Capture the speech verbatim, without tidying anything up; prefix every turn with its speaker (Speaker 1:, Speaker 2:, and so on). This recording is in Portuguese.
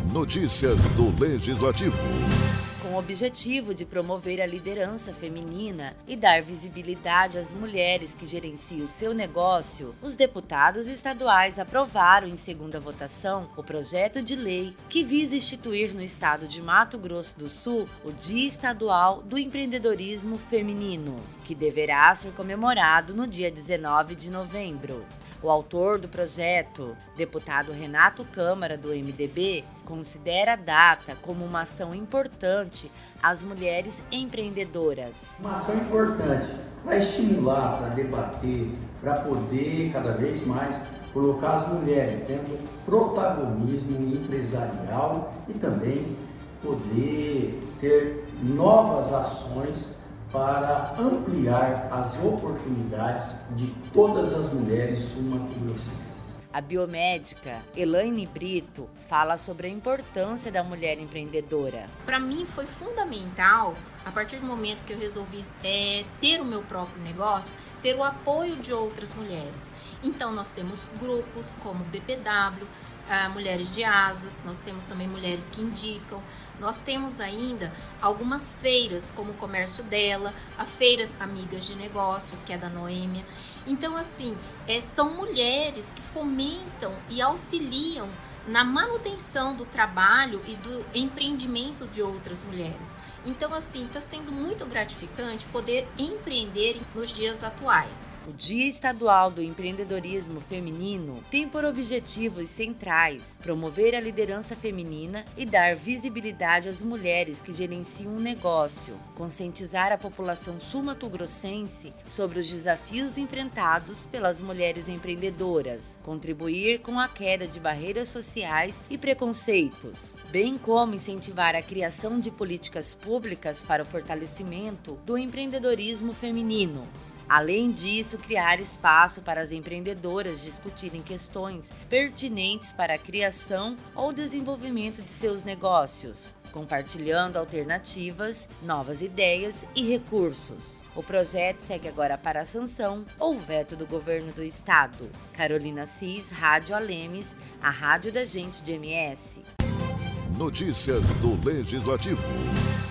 Speaker 1: Notícias do Legislativo.
Speaker 2: Com o objetivo de promover a liderança feminina e dar visibilidade às mulheres que gerenciam seu negócio, os deputados estaduais aprovaram em segunda votação o projeto de lei que visa instituir no estado de Mato Grosso do Sul o Dia Estadual do Empreendedorismo Feminino, que deverá ser comemorado no dia dezenove de novembro. O autor do projeto, deputado Renato Câmara, do M D B, considera a data como uma ação importante às mulheres empreendedoras.
Speaker 3: Uma ação importante para estimular, para debater, para poder cada vez mais colocar as mulheres dentro do protagonismo empresarial e também poder ter novas ações para ampliar as oportunidades de todas as mulheres sul-mato-grossenses.
Speaker 2: A biomédica Elaine Brito fala sobre a importância da mulher empreendedora.
Speaker 4: Para mim foi fundamental, a partir do momento que eu resolvi é, ter o meu próprio negócio, ter o apoio de outras mulheres. Então nós temos grupos como o B P W, Uh, mulheres de asas, nós temos também mulheres que indicam, nós temos ainda algumas feiras, como o Comércio Dela, a Feiras Amigas de Negócio, que é da Noêmia. Então, assim, é, são mulheres que fomentam e auxiliam na manutenção do trabalho e do empreendimento de outras mulheres. Então, assim, está sendo muito gratificante poder empreender nos dias atuais.
Speaker 2: O Dia Estadual do Empreendedorismo Feminino tem por objetivos centrais promover a liderança feminina e dar visibilidade às mulheres que gerenciam um negócio, conscientizar a população sul-mato-grossense sobre os desafios enfrentados pelas mulheres empreendedoras, contribuir com a queda de barreiras sociais e preconceitos, bem como incentivar a criação de políticas públicas para o fortalecimento do empreendedorismo feminino. Além disso, criar espaço para as empreendedoras discutirem questões pertinentes para a criação ou desenvolvimento de seus negócios, compartilhando alternativas, novas ideias e recursos. O projeto segue agora para a sanção ou veto do governo do estado. Carolina Cis, Rádio Alemes, a rádio da gente de M S.
Speaker 1: Notícias do Legislativo.